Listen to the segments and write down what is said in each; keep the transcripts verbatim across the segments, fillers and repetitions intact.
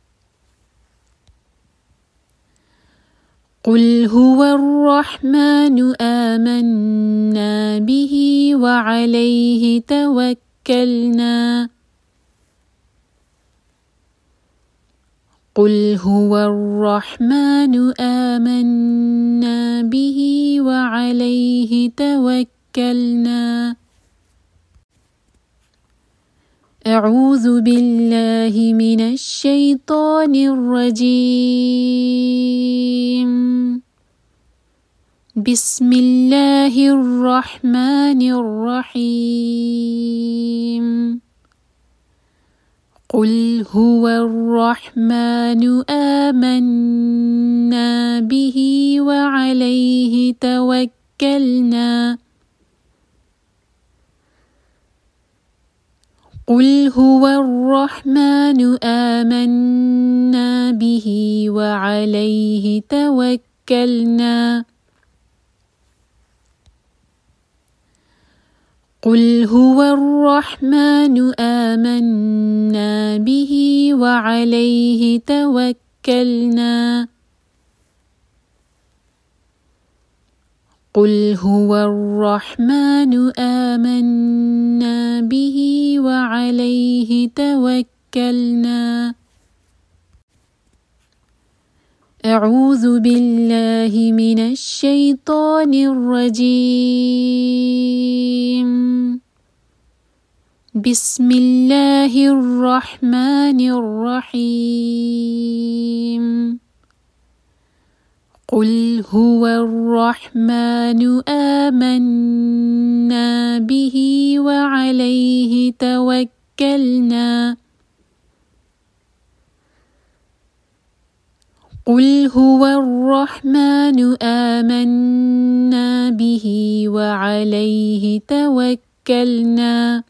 قل هو الرحمن آمنا به وعليه توكلنا قل هو الرحمن آمنا به وعليه توكلنا أعوذ بالله من الشيطان الرجيم بسم الله الرحمن الرحيم قل هو الرحمن آمنا به وعليه توكلنا قل هو الرحمن آمنا به وعليه توكلنا قل هو الرحمن آمنا به وعليه توكلنا قل هو الرحمن آمنا به وعليه توكلنا أعوذ بالله من الشيطان الرجيم بسم الله الرحمن الرحيم قل هو الرحمن آمنا به وعليه توكلنا قل هو الرحمن آمنا به وعليه توكلنا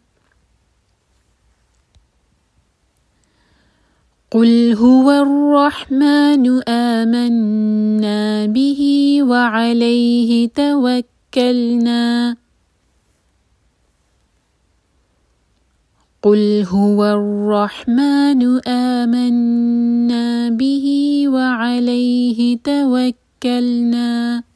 قل هو الرحمن آمنا به وعليه توكلنا قل هو الرحمن آمنا به وعليه توكلنا